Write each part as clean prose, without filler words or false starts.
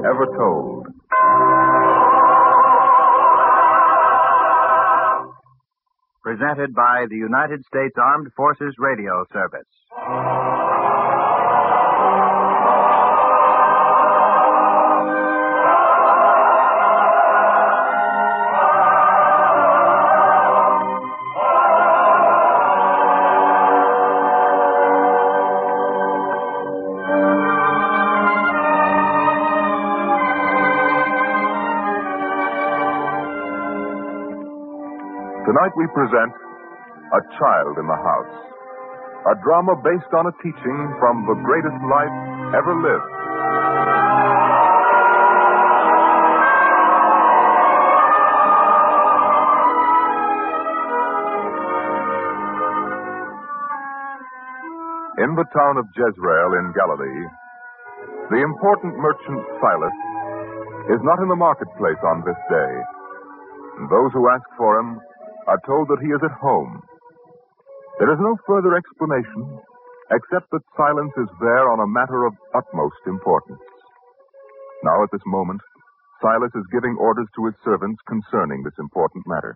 ever told. Presented by the United States Armed Forces Radio Service. Tonight we present A Child in the House, a drama based on a teaching from the greatest life ever lived. In the town of Jezreel in Galilee, the important merchant Silas is not in the marketplace on this day. And those who ask for him are told that he is at home. There is no further explanation except that Silas is there on a matter of utmost importance. Now, at this moment, Silas is giving orders to his servants concerning this important matter.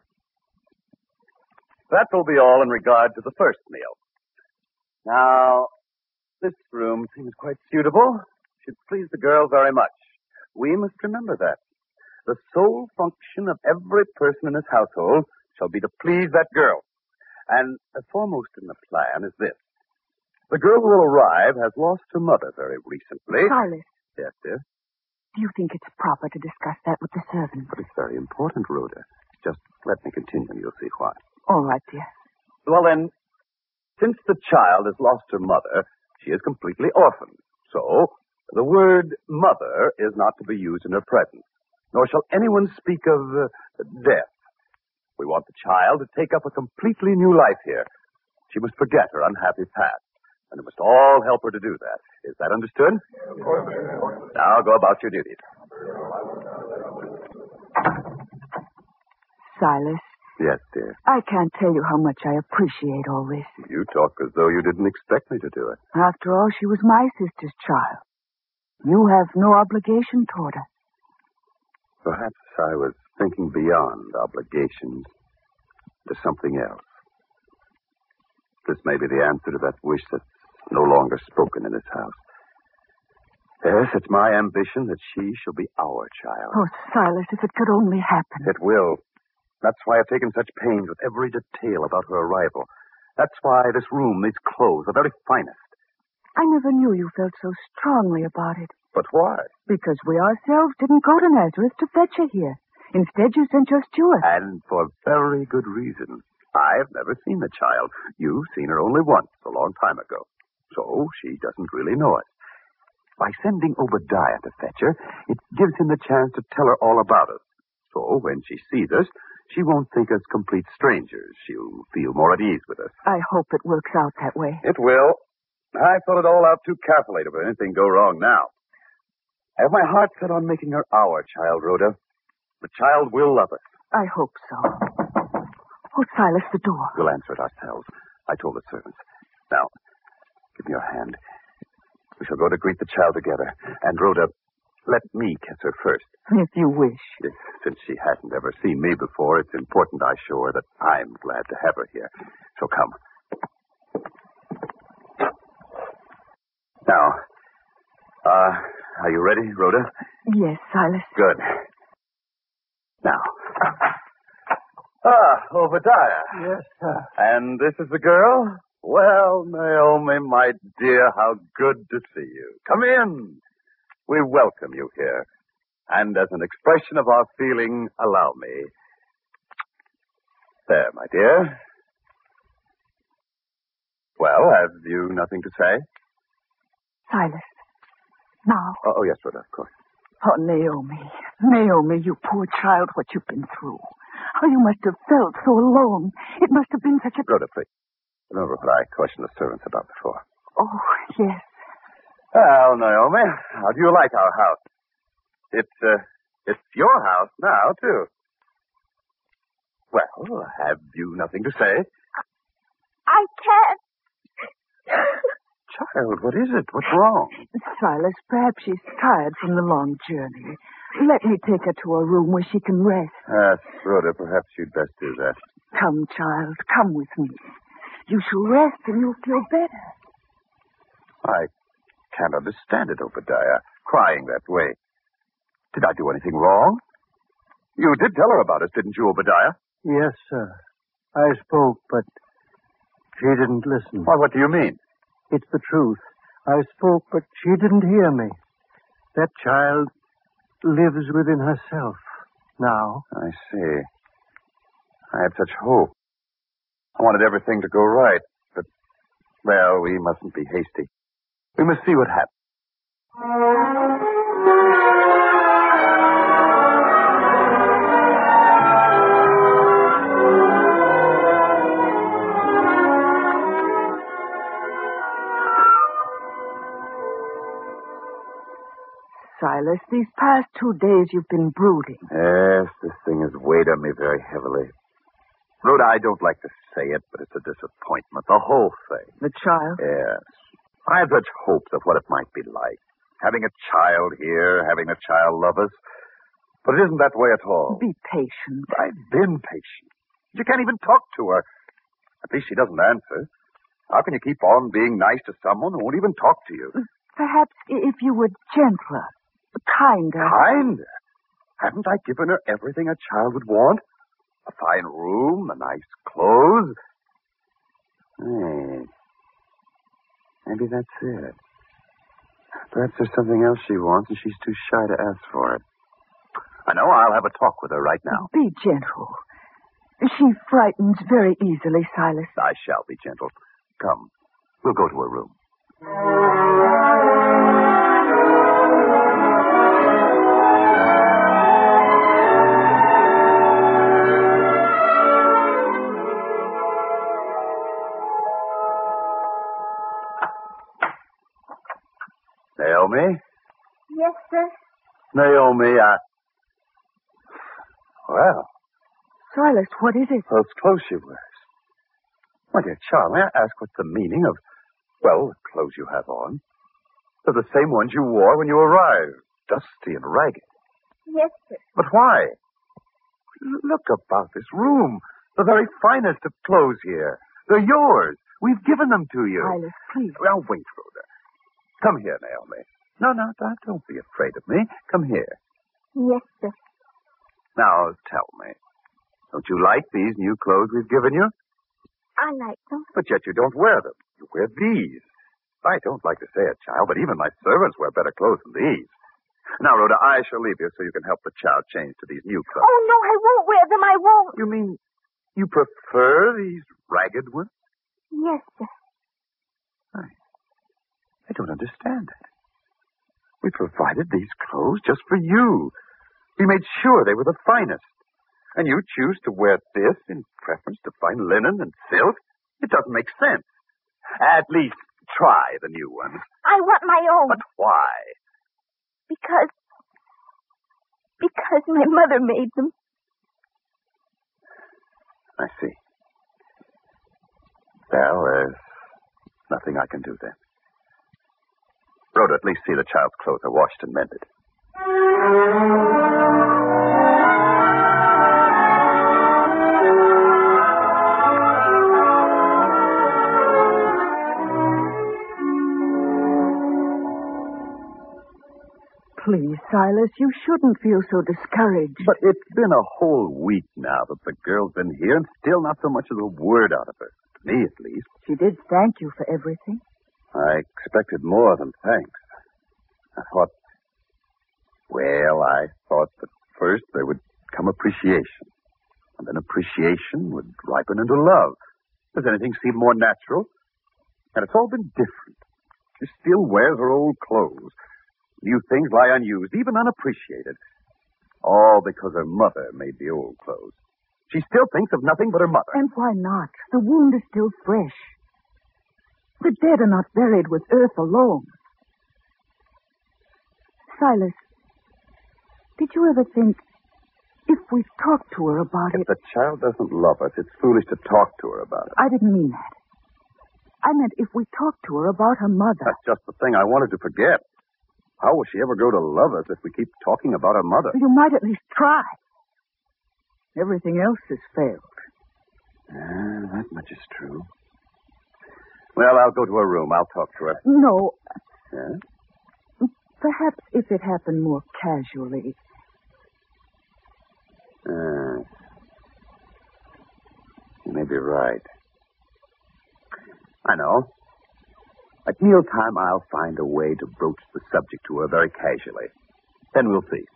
That will be all in regard to the first meal. Now, this room seems quite suitable. Should please the girl very much. We must remember that. The sole function of every person in this household shall be to please that girl. And foremost in the plan is this. The girl who will arrive has lost her mother very recently. Silas. Yes, dear? Do you think it's proper to discuss that with the servants? But it's very important, Rhoda. Just let me continue and you'll see why. All right, dear. Well, then, since the child has lost her mother, she is completely orphaned. So, the word mother is not to be used in her presence, nor shall anyone speak of death. We want the child to take up a completely new life here. She must forget her unhappy past, and we must all help her to do that. Is that understood? Now go about your duties. Silas. Yes, dear. I can't tell you how much I appreciate all this. You talk as though you didn't expect me to do it. After all, she was my sister's child. You have no obligation toward her. Perhaps I was thinking beyond obligations to something else. This may be the answer to that wish that's no longer spoken in this house. Yes, it's my ambition that she shall be our child. Oh, Silas, if it could only happen. It will. That's why I've taken such pains with every detail about her arrival. That's why this room, these clothes, the very finest. I never knew you felt so strongly about it. But why? Because we ourselves didn't go to Nazareth to fetch her here. Instead, you sent your steward. And for very good reason. I've never seen the child. You've seen her only once, a long time ago. So she doesn't really know us. By sending Obadiah to fetch her, it gives him the chance to tell her all about us. So when she sees us, she won't think us complete strangers. She'll feel more at ease with us. I hope it works out that way. It will. I thought it all out too carefully to let anything go wrong now. I have my heart set on making her our child, Rhoda. The child will love us. I hope so. Oh, Silas, the door. We'll answer it ourselves. I told the servants. Now, give me your hand. We shall go to greet the child together. And, Rhoda, let me kiss her first. If you wish. Since she hasn't ever seen me before, it's important I show her that I'm glad to have her here. So come. Now, are you ready, Rhoda? Yes, Silas. Good. Now. Obadiah. Yes, sir. And this is the girl? Well, Naomi, my dear, how good to see you. Come in. We welcome you here. And as an expression of our feeling, allow me. There, my dear. Well, have you nothing to say? Silas. Now. Oh, yes, Rhoda, of course. Oh, Naomi. Naomi, you poor child, what you've been through. How you must have felt so alone. It must have been such a... Rhoda, please. Remember what I questioned the servants about before. Oh, yes. Well, Naomi, how do you like our house? It's your house now, too. Well, have you nothing to say? I can't. Child, what is it? What's wrong? Silas, perhaps she's tired from the long journey. Let me take her to a room where she can rest. Rhoda, perhaps you'd best do that. Come, child, come with me. You shall rest and you'll feel better. I can't understand it, Obadiah, crying that way. Did I do anything wrong? You did tell her about us, didn't you, Obadiah? Yes, sir. I spoke, but she didn't listen. Well, what do you mean? It's the truth. I spoke, but she didn't hear me. That child lives within herself now. I see. I had such hope. I wanted everything to go right, but, well, we mustn't be hasty. We must see what happens. Silas, these past 2 days you've been brooding. Yes, this thing has weighed on me very heavily. Rhoda, I don't like to say it, but it's a disappointment, the whole thing. The child? Yes. I had such hopes of what it might be like. Having a child here, having a child love us. But it isn't that way at all. Be patient. I've been patient. You can't even talk to her. At least she doesn't answer. How can you keep on being nice to someone who won't even talk to you? Perhaps if you were gentler, kinder. Kinder? Haven't I given her everything a child would want? A fine room, a nice clothes. Hey, maybe that's it. Perhaps there's something else she wants and she's too shy to ask for it. I know. I'll have a talk with her right now. Be gentle. She frightens very easily, Silas. I shall be gentle. Come, we'll go to her room. Naomi? Yes, sir. Naomi, Well, Silas, what is it? those clothes she wears. My dear child, may I ask what's the meaning of, well, the clothes you have on? They're the same ones you wore when you arrived, dusty and ragged. Yes, sir. But why? Look about this room. The very finest of clothes here. They're yours. We've given them to you. Silas, please. Well, wait, Rhoda. Come here, Naomi. No, don't be afraid of me. Come here. Yes, sir. Now, tell me. Don't you like these new clothes we've given you? I like them. But yet you don't wear them. You wear these. I don't like to say it, child, but even my servants wear better clothes than these. Now, Rhoda, I shall leave you so you can help the child change to these new clothes. Oh, no, I won't wear them. I won't. You mean you prefer these ragged ones? Yes, sir. I don't understand it. We provided these clothes just for you. We made sure they were the finest. And you choose to wear this in preference to fine linen and silk? It doesn't make sense. At least try the new ones. I want my own. But why? Because my mother made them. I see. Well, there's nothing I can do then. Rhoda, at least see the child's clothes are washed and mended. Please, Silas, you shouldn't feel so discouraged. But it's been a whole week now that the girl's been here, and still not so much as a word out of her. To me, at least. She did thank you for everything. I expected more than thanks. I thought that first there would come appreciation. And then appreciation would ripen into love. Does anything seem more natural? And it's all been different. She still wears her old clothes. New things lie unused, even unappreciated. All because her mother made the old clothes. She still thinks of nothing but her mother. And why not? The wound is still fresh. The dead are not buried with earth alone. Silas, did you ever think, if we talked to her about If it... the child doesn't love us, it's foolish to talk to her about it. I didn't mean that. I meant if we talked to her about her mother. That's just the thing I wanted to forget. How will she ever grow to love us if we keep talking about her mother? You might at least try. Everything else has failed. That much is true. Well, I'll go to her room. I'll talk to her. No. Yeah? Perhaps if it happened more casually. You may be right. I know. At mealtime, I'll find a way to broach the subject to her very casually. Then we'll see.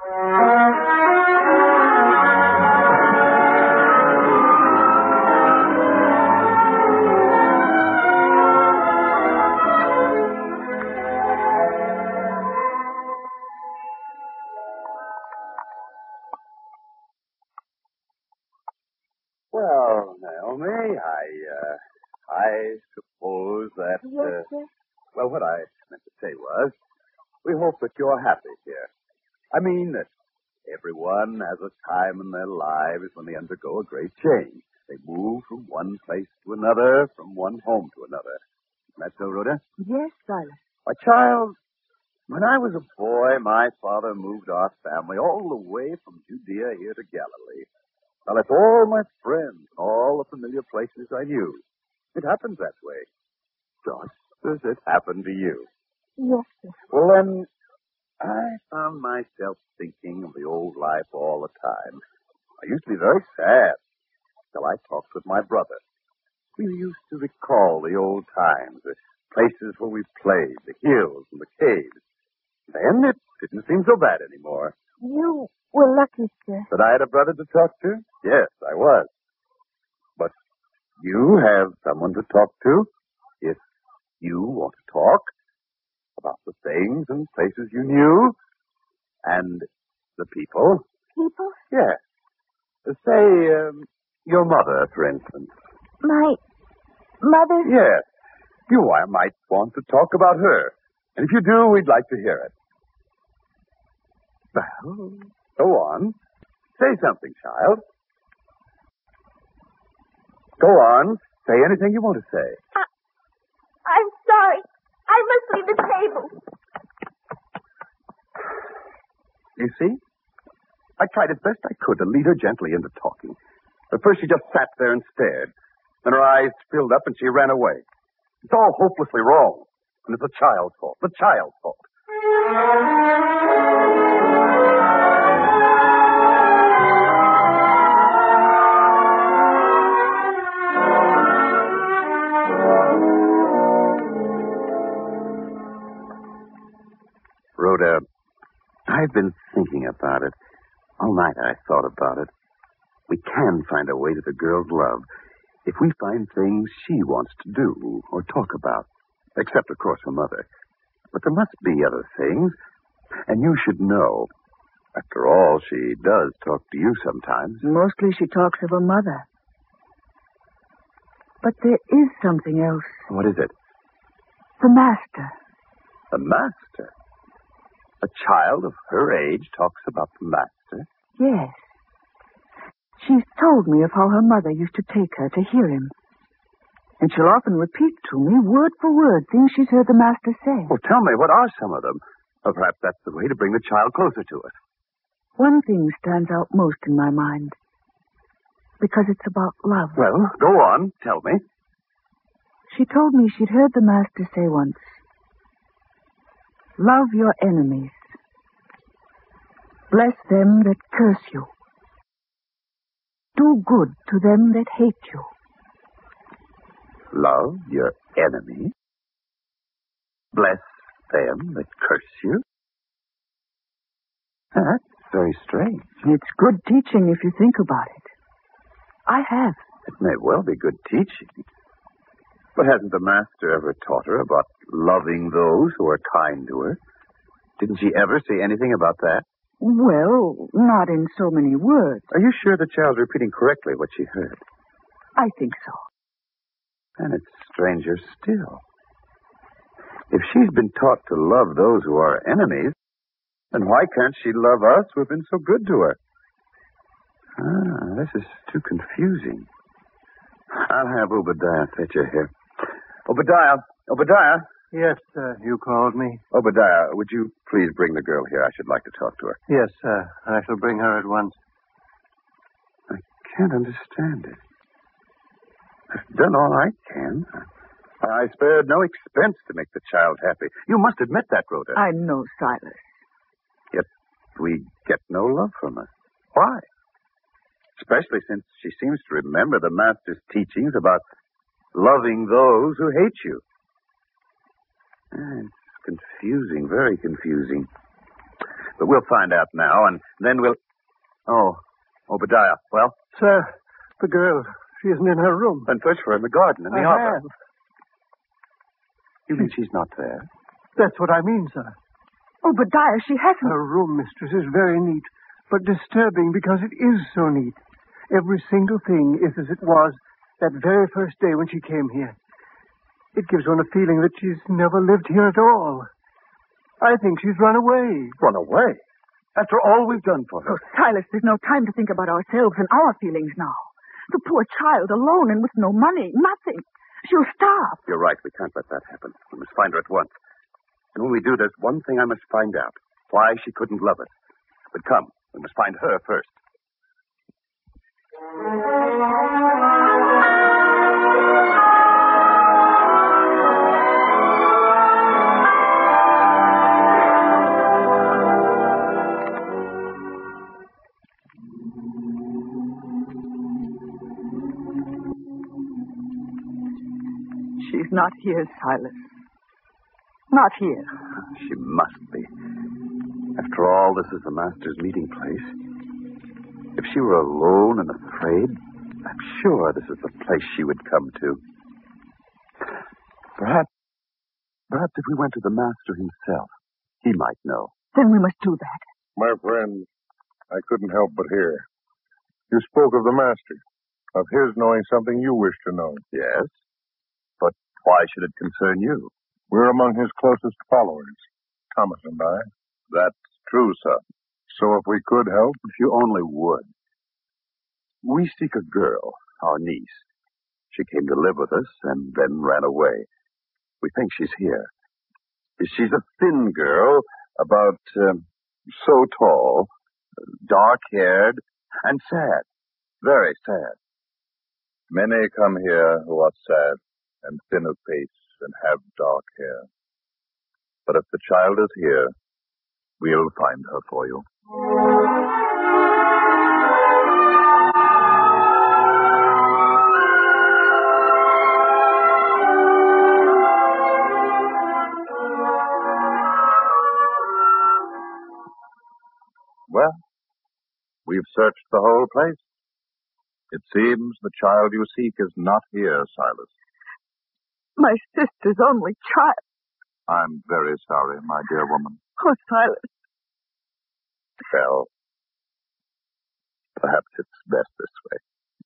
Well, Naomi, I suppose that... Yes, sir. Well, what I meant to say was, we hope that you're happy here. I mean that everyone has a time in their lives when they undergo a great change. They move from one place to another, from one home to another. Isn't that so, Rhoda? Yes, Silas. My child, when I was a boy, my father moved our family all the way from Judea here to Galilee. I left all my friends and all the familiar places I knew. It happens that way. Just as it happened to you. Yes, sir. Well, then, I found myself thinking of the old life all the time. I used to be very sad till I talked with my brother. We used to recall the old times, the places where we played, the hills and the caves. Then it didn't seem so bad anymore. You were lucky, sir. That I had a brother to talk to? Yes, I was. But you have someone to talk to if you want to talk about the things and places you knew and the people. People? Yes. Say, your mother, for instance. My mother? Yes. You might want to talk about her. And if you do, we'd like to hear it. Well, go on. Say something, child. Go on. Say anything you want to say. I'm sorry. I must leave the table. You see? I tried as best I could to lead her gently into talking. At first she just sat there and stared. Then her eyes filled up and she ran away. It's all hopelessly wrong. And it's the child's fault. The child's fault. Rhoda, I've been thinking about it. All night I thought about it. We can find a way to the girl's love if we find things she wants to do or talk about. Except, of course, her mother. But there must be other things. And you should know. After all, she does talk to you sometimes. Mostly she talks of her mother. But there is something else. What is it? The master. The master? A child of her age talks about the master? Yes. She's told me of how her mother used to take her to hear him. And she'll often repeat to me, word for word, things she's heard the master say. Well, tell me, what are some of them? Or perhaps that's the way to bring the child closer to us. One thing stands out most in my mind. Because it's about love. Well, go on. Tell me. She told me she'd heard the master say once, love your enemies. Bless them that curse you. Do good to them that hate you. Love your enemy. Bless them that curse you. That's very strange. It's good teaching if you think about it. I have. It may well be good teaching. But hasn't the master ever taught her about loving those who are kind to her? Didn't she ever say anything about that? Well, not in so many words. Are you sure the child's repeating correctly what she heard? I think so. And it's stranger still. If she's been taught to love those who are enemies, then why can't she love us who've been so good to her? This is too confusing. I'll have Obadiah fetch her here. Obadiah. Obadiah. Yes, sir. You called me. Obadiah, would you please bring the girl here? I should like to talk to her. Yes, sir. I shall bring her at once. I can't understand it. I've done all I can. I spared no expense to make the child happy. You must admit that, Rhoda. I know, Silas. Yet we get no love from her. Why? Especially since she seems to remember the Master's teachings about loving those who hate you. It's confusing, very confusing. But we'll find out now, and then we'll... Oh, Obadiah, well? Sir, the girl, she isn't in her room. Then search for her in the garden, in the arbor. have. You mean she's not there? That's what I mean, sir. Obadiah, she hasn't. Her room, mistress, is very neat, but disturbing because it is so neat. Every single thing is as it was that very first day when she came here. It gives one a feeling that she's never lived here at all. I think she's run away. Run away? After all we've done for her? Oh, Silas, there's no time to think about ourselves and our feelings now. The poor child alone and with no money, nothing. She'll starve. You're right. We can't let that happen. We must find her at once. And when we do, there's one thing I must find out. Why she couldn't love us. But come, we must find her first. She's not here, Silas. Not here. She must be. After all, this is the Master's meeting place. If she were alone and afraid, I'm sure this is the place she would come to. Perhaps if we went to the Master himself, he might know. Then we must do that. My friend, I couldn't help but hear. You spoke of the Master, of his knowing something you wish to know. Yes? But why should it concern you? We're among his closest followers, Thomas and I. That's true, sir. So if we could help... If you only would. We seek a girl, our niece. She came to live with us and then ran away. We think she's here. She's a thin girl, about so tall, dark-haired, and sad. Very sad. Many come here who are sad and thin of face and have dark hair. But if the child is here, we'll find her for you. Well, we've searched the whole place. It seems the child you seek is not here, Silas. My sister's only child. I'm very sorry, my dear woman. Oh, Silas. Well, perhaps it's best this way.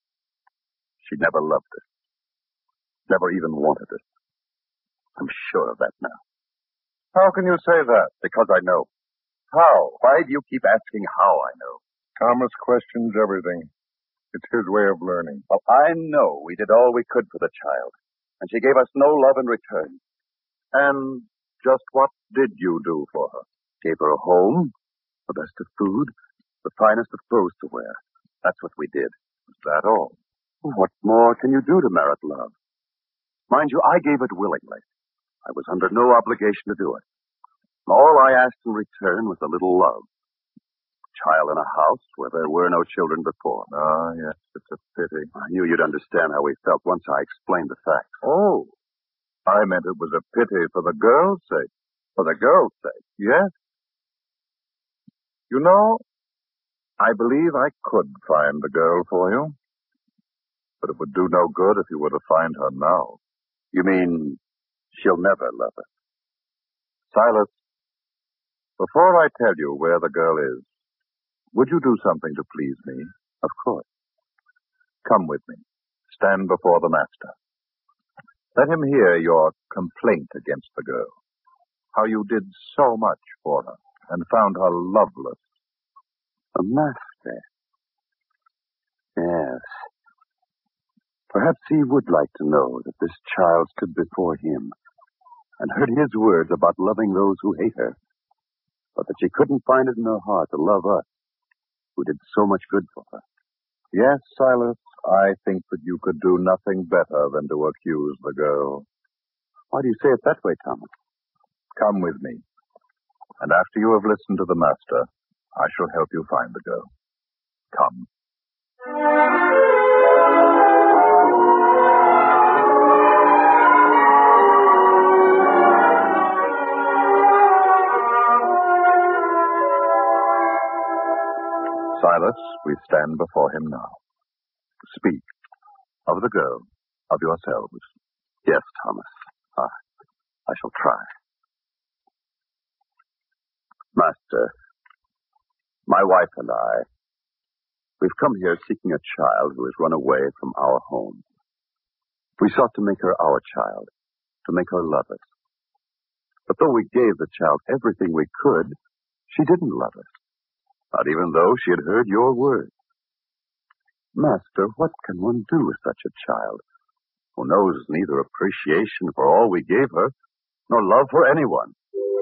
She never loved us. Never even wanted us. I'm sure of that now. How can you say that? Because I know. How? Why do you keep asking how I know? Thomas questions everything. It's his way of learning. Well, I know we did all we could for the child, and she gave us no love in return. And just what did you do for her? Gave her a home, the best of food, the finest of clothes to wear. That's what we did. Is that all? What more can you do to merit love? Mind you, I gave it willingly. I was under no obligation to do it. All I asked in return was a little love. A child in a house where there were no children before. Ah, yes, it's a pity. I knew you'd understand how we felt once I explained the facts. Oh, I meant it was a pity for the girl's sake. For the girl's sake? Yes. You know, I believe I could find the girl for you. But it would do no good if you were to find her now. You mean she'll never love us? Silas, before I tell you where the girl is, would you do something to please me? Of course. Come with me. Stand before the Master. Let him hear your complaint against the girl. How you did so much for her and found her loveless. The Master? Yes. Perhaps he would like to know that this child stood before him and heard his words about loving those who hate her, but that she couldn't find it in her heart to love us, who did so much good for her. Yes, Silas, I think that you could do nothing better than to accuse the girl. Why do you say it that way, Thomas? Come with me, and after you have listened to the master, I shall help you find the girl. Come. Silas, we stand before him now. Speak of the girl, of yourselves. Yes, Thomas. I shall try. Master, my wife and we've come here seeking a child who has run away from our home. We sought to make her our child, to make her love us. But though we gave the child everything we could, she didn't love us. Not even though she had heard your words. Master, what can one do with such a child who knows neither appreciation for all we gave her, nor love for anyone?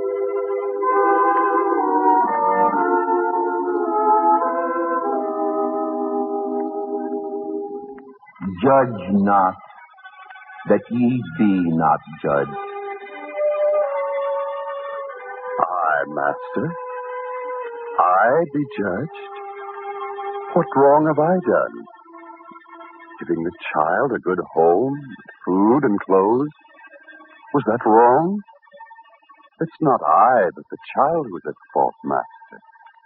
Judge not, that ye be not judged. Aye, Master. I be judged? What wrong have I done? Giving the child a good home, food and clothes? Was that wrong? It's not I, but the child who is at fault, Master.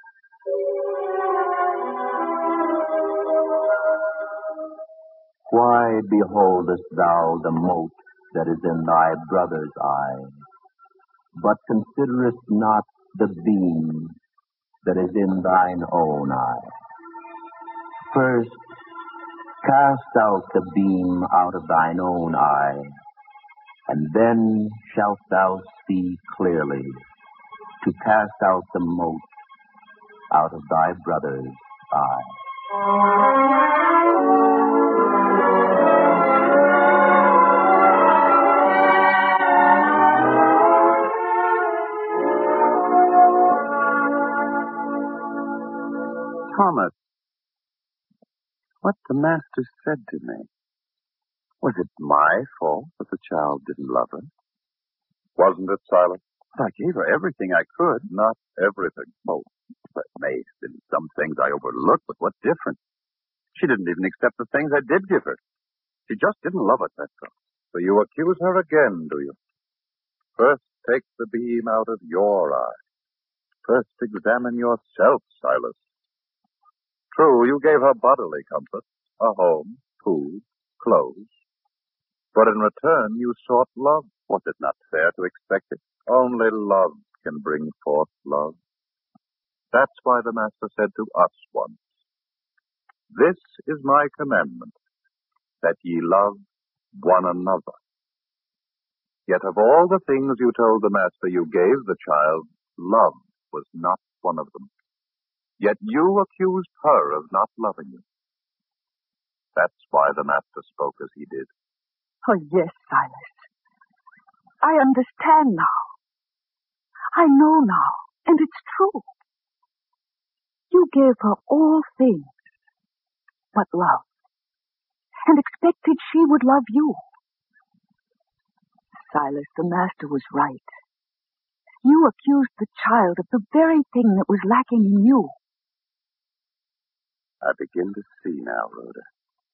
Why beholdest thou the mote that is in thy brother's eye, but considerest not the beam that is in thine own eye? First, cast out the beam out of thine own eye, and then shalt thou see clearly to cast out the mote out of thy brother's eye. Thomas, what the master said to me, was it my fault that the child didn't love her? Wasn't it, Silas? But I gave her everything I could. Not everything. Oh, there may have been some things I overlooked, but what difference? She didn't even accept the things I did give her. She just didn't love us, that's all. So you accuse her again, do you? First, take the beam out of your eye. First, examine yourself, Silas. True, you gave her bodily comfort, a home, food, clothes. But in return, you sought love. Was it not fair to expect it? Only love can bring forth love. That's why the Master said to us once, "This is my commandment, that ye love one another." Yet of all the things you told the Master you gave the child, love was not one of them. Yet you accused her of not loving you. That's why the Master spoke as he did. Oh, yes, Silas. I understand now. I know now, and it's true. You gave her all things but love, and expected she would love you. Silas, the Master was right. You accused the child of the very thing that was lacking in you. I begin to see now, Rhoda.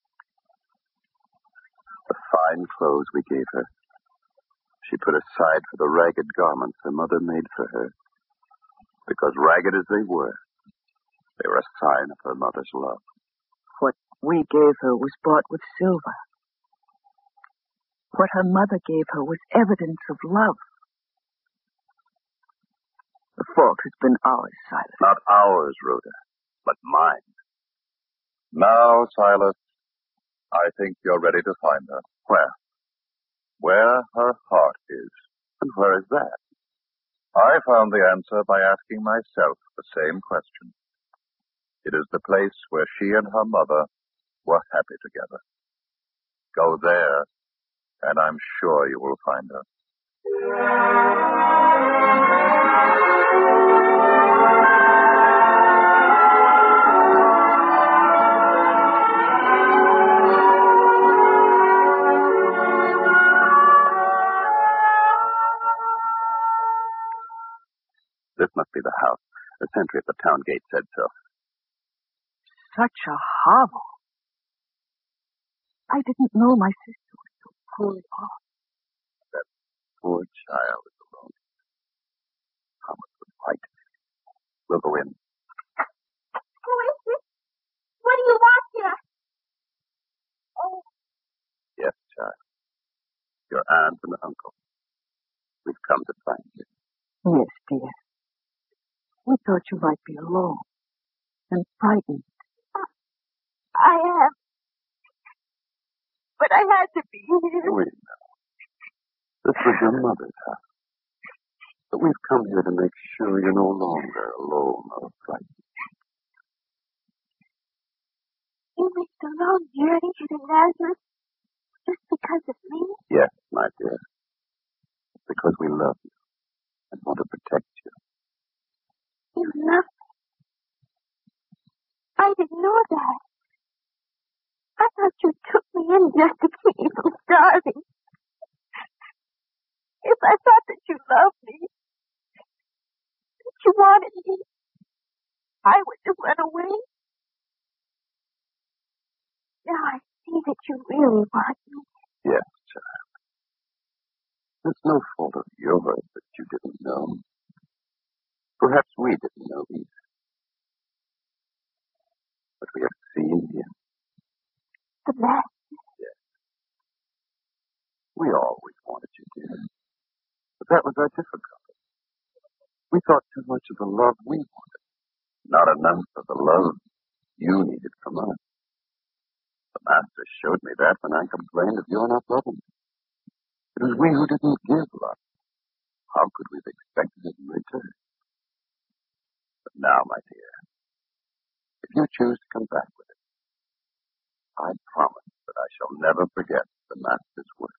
The fine clothes we gave her, she put aside for the ragged garments her mother made for her. Because ragged as they were a sign of her mother's love. What we gave her was bought with silver. What her mother gave her was evidence of love. The fault has been ours, Silas. Not ours, Rhoda, but mine. Now, Silas, I think you're ready to find her. Where? Where her heart is. And where is that? I found the answer by asking myself the same question. It is the place where she and her mother were happy together. Go there, and I'm sure you will find her. This must be the house. The sentry at the town gate said so. Such a hovel. I didn't know my sister was so poorly off. That poor child is alone. Thomas was right. We'll go in. Who is it? What do you want here? Oh. Yes, child. Your aunt and uncle. We've come to find you. Yes, dear. We thought you might be alone and frightened. I am. But I had to be here. Wait now. This was your mother's house. But we've come here to make sure you're no longer alone or frightened. You went a long journey to the Nazareth just because of me? Yes, my dear. Because we love you and want to protect you. You love me. I didn't know that. I thought you took me in just to keep me from starving. If I thought that you loved me, that you wanted me, I would have run away. Now I see that you really want me. Yes, child. It's no fault of yours that you didn't know. Perhaps we didn't know either. But we have seen him. The Master. Yes. We always wanted you, dear. But that was our difficulty. We thought too much of the love we wanted, not enough of the love you needed from us. The Master showed me that when I complained of your not loving me. It was we who didn't give love. How could we have expected it in return? But now, my dear, if you choose to come back with it, I promise that I shall never forget the Master's work.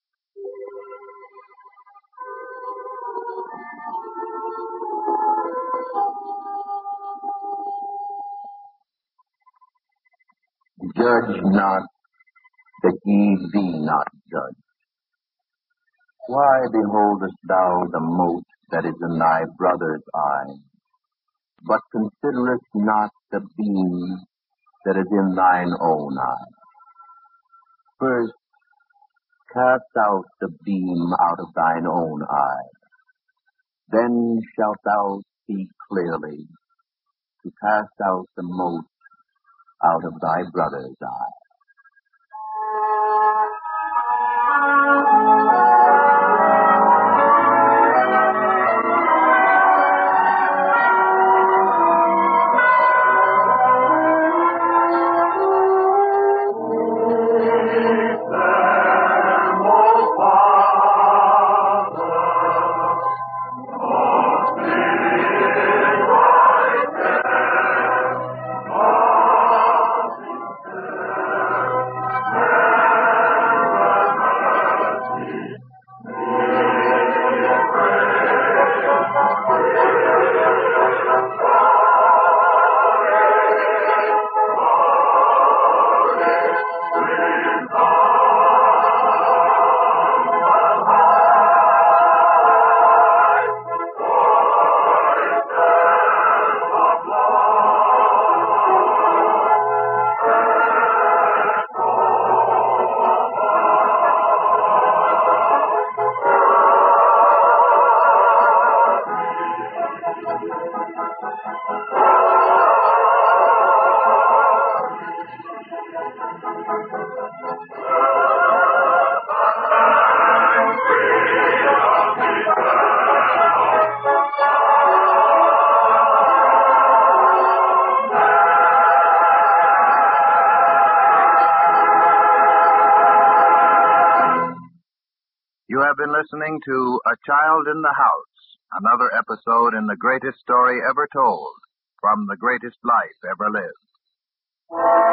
Judge not, that ye be not judged. Why beholdest thou the mote that is in thy brother's eye, but considerest not the beam that is in thine own eye? First, cast out the beam out of thine own eye. Then shalt thou see clearly to cast out the mote out of thy brother's eye. You have been listening to A Child in the House, another episode in the greatest story ever told, from the greatest life ever lived.